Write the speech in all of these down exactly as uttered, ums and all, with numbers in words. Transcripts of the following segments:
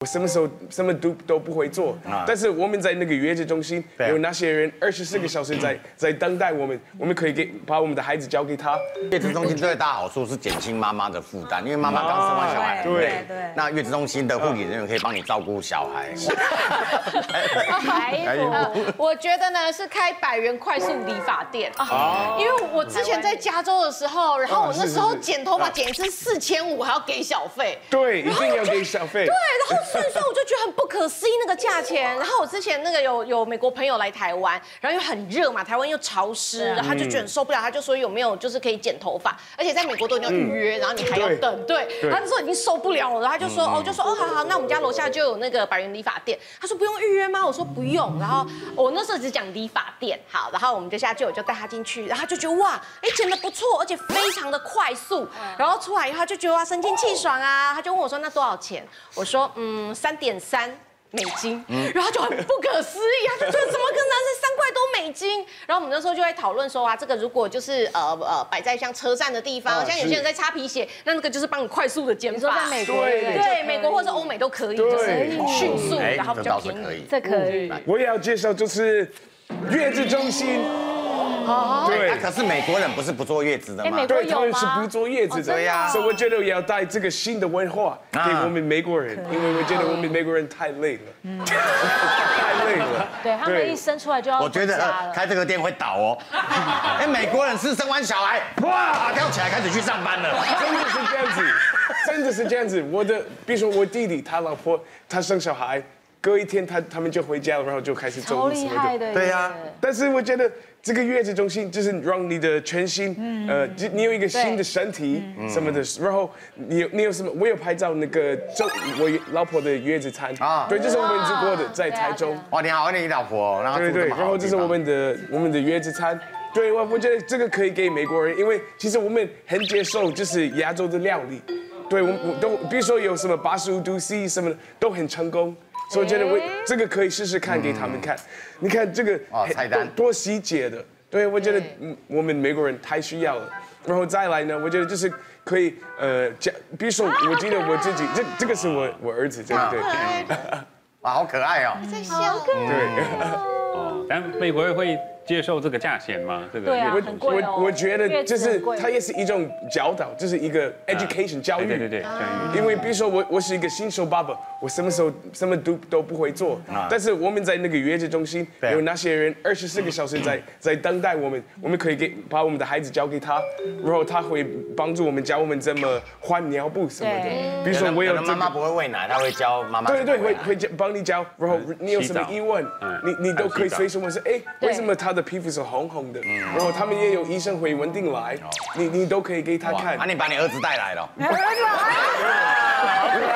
我什么时候什么都都不会做。但是我们在那个月子中心有那些人二十四个小时在在等待我们，我们可以给把我们的孩子交给他。 月子中心最大好处是减轻妈妈的负担，因为妈妈刚生完小孩， 对对。 那月子中心的护理人员可以帮你照顾小孩。 还有，我觉得呢是开百元快速理发店啊，因为我之前在加州的时候，然后我那时候剪头发剪一次四千五，还要给小费。 对，一定要给小费。 对，然后算一算我就觉得很不可思议那个价钱。然后我之前那个有有美国朋友来台湾，然后又很热嘛，台湾又潮湿，然后他就觉得很受不了，他就说有没有就是可以剪头发，而且在美国都一定要预约，然后你还要等，对，他那时候已经受不了了，然后他就说哦，就说哦好好，那我们家楼下就有那个百元理发店，他说不用预约吗？我说不用，然后我那时候只讲理发店，好，然后我们就下去，我就带他进去，然后他就觉得哇，哎剪得不错，而且非常的快速，然后出来以后他就觉得哇神清气爽啊，他就问我说那多少钱？我说嗯三点三。美金，然后就很不可思议，他就觉得怎么可能是三块多美金？然后我们那时候就在讨论说啊，这个如果就是呃呃摆在像车站的地方，像有些人在擦皮鞋，那那个就是帮你快速的剪发。 你说在美国对，美国或者欧美都可以，就是很迅速，然后比较便宜。 这可以。 我也要介绍就是月子中心。 对，可是美国人不是不坐月子的吗？ 对，他们是不坐月子的呀。 所以我觉得要带这个新的文化给我们美国人，因为我觉得我们美国人太累了，太累了。 对他们一生出来就要我觉得开这个店会倒哦。哎，美国人是生完小孩，哇，跳起来开始去上班了， 真的是这样子，真的是这样子。我的，比如说我弟弟，他老婆，他生小孩。隔一天他他们就回家了，然后就开始走。 超厉害的。 对呀。 但是我觉得这个月子中心就是让你的全新，呃，你有一个新的身体什么的，然后你有你有什么？我有拍照那个中我老婆的月子餐啊，对，这是我们做过的，在台中。 哇，你好，你老婆，然后对对，然后这是我们的我们的月子餐。对，我我觉得这个可以给美国人，因为其实我们很接受就是亚洲的料理，对我我都比如说有什么八十五度 C 什么的都很成功。所以我觉得我这个可以试试看给他们看，你看这个菜单多细节的，对我觉得我们美国人太需要了。然后再来呢，我觉得就是可以呃讲，比如说我记得我自己，这这个是我我儿子，对对对， 哇，好可爱哦， 在笑， 对， 哦，但美国人会接受这个价钱吗？这个对啊， 我很贵哦。 我我觉得就是它也是一种教导，就是一个 education 教育。 对对对，教育。 因为比如说我我是一个新手爸爸，我什么时候什么都都不会做，但是我们在那个月子中心有那些人二十四个小时在在等待我们，我们可以给把我们的孩子交给他，然后他会帮助我们教我们怎么换尿布什么的。比如说我有妈妈不会喂奶，他会教妈妈。 对对，会会教帮你教，然后你有什么疑问，你你都可以随时问说，哎，为什么他的皮肤是红红的？然后他们也有医生会稳定来，你你都可以给他看。 啊，你把你儿子带来了。 儿子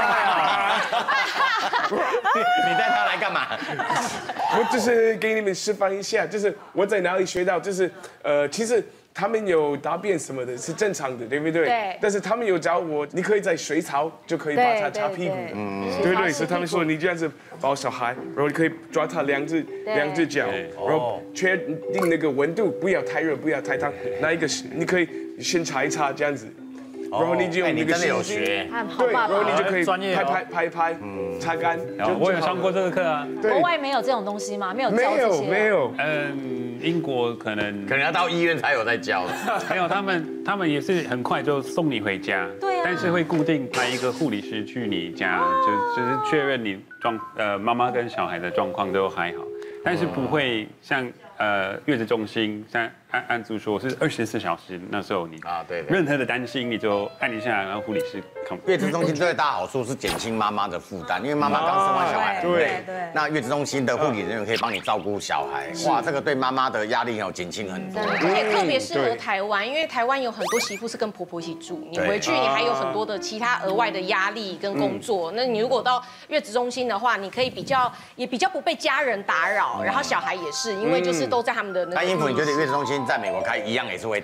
你带他来干嘛？ 我就是给你们示范一下，就是我在哪里学到，就是呃，其实他们有大便什么的是正常的，对不对？ 对。 但是他们有教我，你可以在水槽就可以把它擦屁股的，嗯，对对。所以他们说你这样子抱小孩，然后你可以抓他两只两只脚，然后确定那个温度，不要太热，不要太烫，那一个你可以先擦一擦这样子。然后你就用那个有学， 对，然后你就可以拍拍拍拍，擦干。 我有上过这个课啊。 国外没有这种东西吗？没有教这些？没有没有。 嗯，英国可能可能要到医院才有在教。 没有，他们他们也是很快就送你回家。 对啊。 但是会固定派一个护理师去你家，就就是确认你状呃妈妈跟小孩的状况都还好，但是不会像。呃，月子中心像安安祖说是二十四小时，那时候你啊，对， 任何的担心你就按一下，然后护理师看。 月子中心最大好处是减轻妈妈的负担，因为妈妈刚生完小孩， 对对。 那月子中心的护理人员可以帮你照顾小孩，哇，这个对妈妈的压力有减轻很多。 而且特别适合台湾，因为台湾有很多媳妇是跟婆婆一起住，你回去你还有很多的其他额外的压力跟工作。那你如果到月子中心的话，你可以比较也比较不被家人打扰，然后小孩也是，因为就是都在他们的那个。 那英福，你觉得月子中心在美国开一样也是会倒？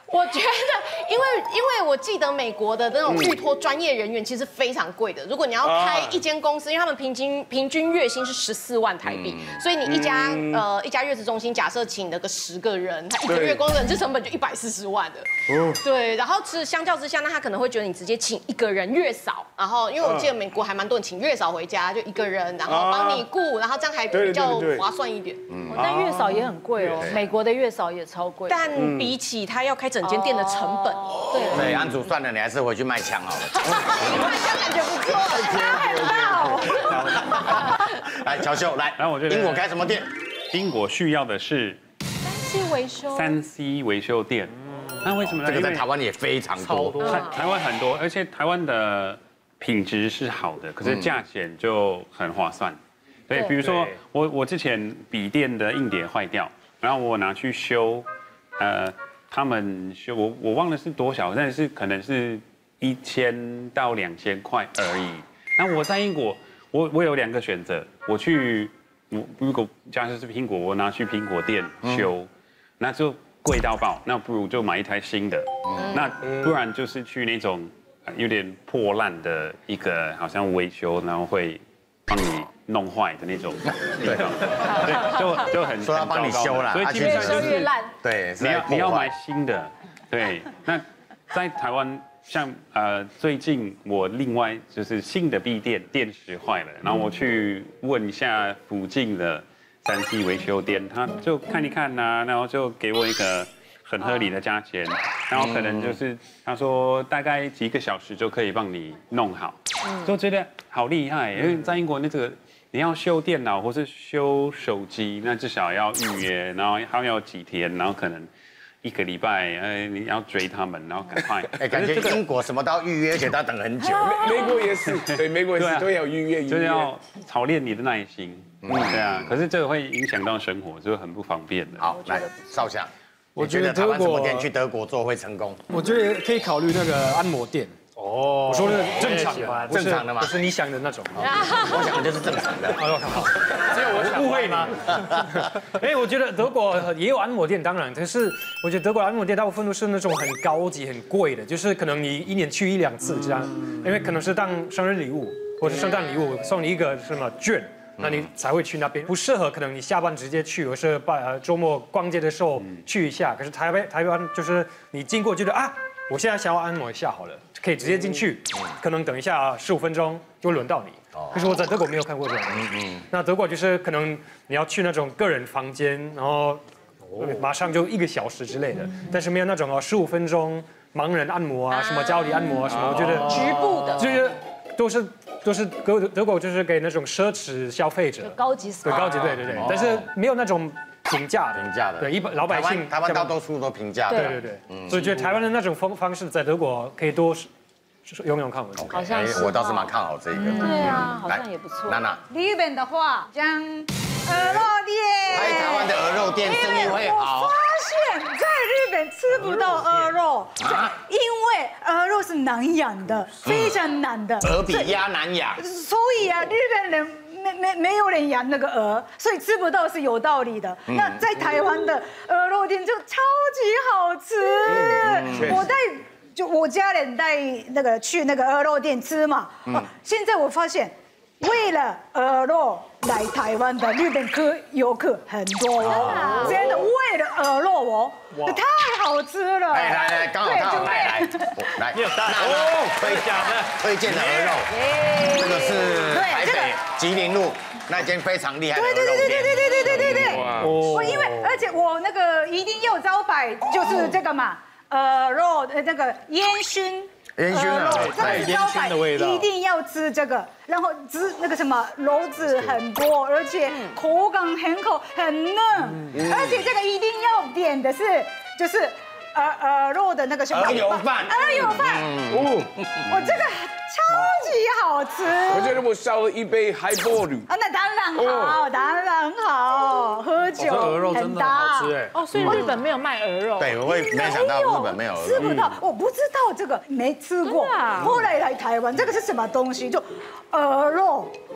我觉得，因为因为我记得美国的那种预托专业人员其实非常贵的。如果你要开一间公司，因为他们平均平均月薪是十四万台币，所以你一家呃一家月子中心，假设请了个十个人，他一个月光人事成本就一百四十万的。对，然后是相较之下，那他可能会觉得你直接请一个人月嫂，然后因为我记得美国还蛮多人请月嫂回家，就一个人，然后帮你顾，然后这样还比较划算一点。 哦但月嫂也很贵哦，美国的月嫂也超贵。 但比起他要开整间店的成本，对。 对，安祖算了，你还是回去卖枪好了。 卖枪感觉不错，他很大。 来，乔秀来， 然后我觉得英国开什么店？ 英国需要的是三 C 维修， 三 C 维修店。那为什么呢？ 这个在因为台湾也非常多。 台台湾很多，而且台湾的品质是好的，可是价钱就很划算。对，比如说我我之前笔电的硬碟坏掉，然后我拿去修，呃，他们修我我忘了是多少，但是可能是一千到两千块而已。那我在英国，我我有两个选择，我去我如果假设是苹果，我拿去苹果店修，那就贵到爆，那不如就买一台新的，那不然就是去那种有点破烂的一个好像维修，然后会帮你弄坏的那种，对，对，就就很说要帮你修啦， 所以基本越上就是修越烂。 对， 你要你要买新的，对。那在台湾，像呃最近我另外就是新的笔电电池坏了，然后我去问一下附近的三 C 维修店，他就看一看呐，然后就给我一个很合理的价钱，然后可能就是他说大概几个小时就可以帮你弄好，就觉得好厉害，因为在英国那个。你要修电脑或是修手机，那至少要预约，然后还要几天，然后可能一个礼拜，呃，你要追他们，然后赶快。 哎，感觉英国什么都要预约，而且都要等很久。 美国也是，对，美国也是都要预约， 就是要操练你的耐心。嗯，对啊。可是这个会影响到生活，就很不方便的。 好，来，少侠， 我觉得台湾什么德国店去德国做会成功？ 我觉得可以考虑那个按摩店。哦，我说的正常的， 正常的吗？ 不是你想的那种。 我想的就是正常的。 好，好，只有我误会你。哎，我觉得德国也有按摩店，当然，可是我觉得德国的按摩店大部分都是那种很高级、很贵的，就是可能你一年去一两次这样，因为可能是当生日礼物或者圣诞礼物送你一个什么券。那你才会去那边，不适合可能你下班直接去，或是呃周末逛街的时候去一下。可是台湾台湾就是你经过觉得啊，我现在想要按摩一下好了，可以直接进去，可能等一下十五分钟就轮到你。可是我在德国没有看过这种。嗯嗯。那德国就是可能你要去那种个人房间，然后马上就一个小时之类的，但是没有那种哦十五分钟盲人按摩啊，什么脚底按摩啊什么，我觉得局部的， 就是都是。都是德德国就是给那种奢侈消费者， 高级对高级对对对，但是没有那种平价的， 平价的， 对一般老百姓， 台湾大多数都平价的， 对对对，所以觉得台湾的那种方方式在德国可以多用用看。 好像是， 我倒是蛮看好这个， 对啊，好像也不错。 娜娜， 日本的话，像鹅肉店， 开台湾的鹅肉店生意会好。 我发现在日本吃不到鹅肉，因为鹅肉是难养的，非常难的。 鹅比鸭难养， 所以啊，日本人没没没有人养那个鹅，所以吃不到是有道理的。那在台湾的鹅肉店就超级好吃，我在。就我家人带那个去那个鹅肉店吃嘛，嗯，现在我发现，为了鹅肉来台湾的日本客游客很多哦，真的为了鹅肉哦，太好吃了。 来来来，刚好他有带来，来，你有带哦，推荐的推荐的鹅肉，这个是台北吉林路那间非常厉害的鹅肉店。 对对对对对对对对对对。我因为而且我那个一定要招牌就是这个嘛。鹅肉呃那个烟熏， 烟熏啊， 这个是招牌，一定要吃这个。然后汁那个什么肉质很多，而且口感很好，很嫩，而且这个一定要点的是就是鹅鹅肉的那个什么鹅油饭， 鹅油饭，哦，我这个超级好吃。 我觉得我烧了一杯海波绿。 啊，那当然好，当然好，喝酒鹅肉真的好吃哎。 哦，所以日本没有卖鹅肉。 对，我也没想到日本没有鹅肉， 吃不到，我不知道这个没吃过。后来来台湾，这个是什么东西？就鹅肉，哇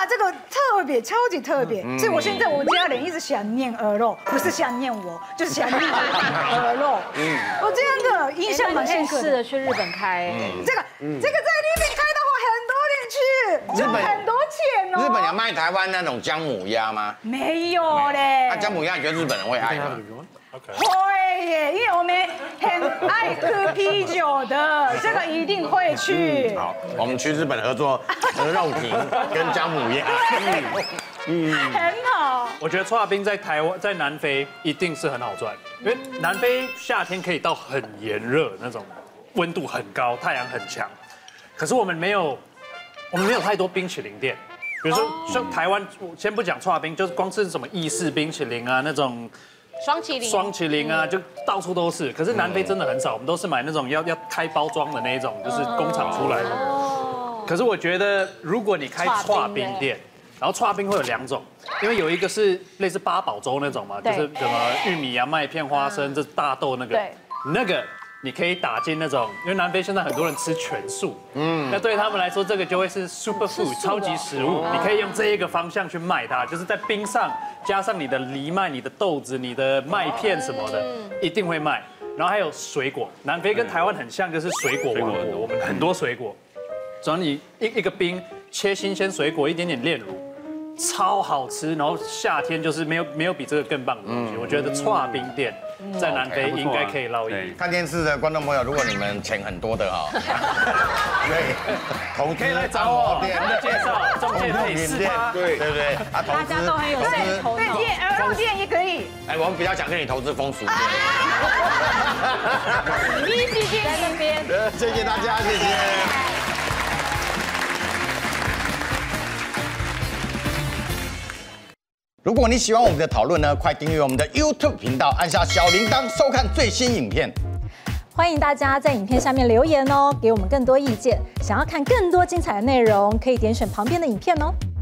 哇，这个特别，超级特别，所以我现在我家人一直想念鹅肉，不是想念我，就是想念鹅肉。嗯，我这样的印象蛮深刻的。 试着去日本开， 这个这个在那边开的话，很多人去，就很多钱哦。 日本有卖台湾那种姜母鸭吗？ 没有嘞。 那姜母鸭，你觉得日本人会爱吗？ 会耶，因为我们很爱喝啤酒的，这个一定会去。 好，我们去日本合作鹅肉亭跟姜母鸭。 嗯，很好。 我觉得剉冰在台湾、在南非一定是很好赚，因为南非夏天可以到很炎热那种，温度很高，太阳很强。可是我们没有，我们没有太多冰淇淋店。比如说像台湾，先不讲剉冰，就是光是什么意式冰淇淋啊那种。 双麒麟， 双麒麟啊，就到处都是。可是南非真的很少，我们都是买那种要要开包装的那一种，就是工厂出来的。可是我觉得，如果你开剉冰店，然后剉冰会有两种，因为有一个是类似八宝粥那种嘛，就是什么玉米啊、麦片、花生、这大豆那个，那个你可以打进那种，因为南非现在很多人吃全素，嗯，那对他们来说，这个就会是 super food 超级食物，你可以用这一个方向去卖它，就是在冰上加上你的藜麦、你的豆子、你的麦片什么的，一定会卖。然后还有水果，南非跟台湾很像，就是水果王国，我们很多水果，只要你一一个冰切新鲜水果，一点点炼乳。超好吃，然后夏天就是没有没有比这个更棒的东西。我觉得剉冰店在南非应该可以捞一。 看电视的观众朋友，如果你们钱很多的哈，对，投资可以来找我，介绍中介费四趴， 对对不对？啊， 大家都很有钱，投对店鹅肉店也可以。 哎，我们比较想跟你投资风俗店。 一起店在那边， 谢谢大家，谢谢。如果你喜欢我们的讨论呢，快订阅我们的 YouTube 频道，按下小铃铛收看最新影片。 欢迎大家在影片下面留言哦，给我们更多意见。想要看更多精彩的内容，可以点选旁边的影片哦。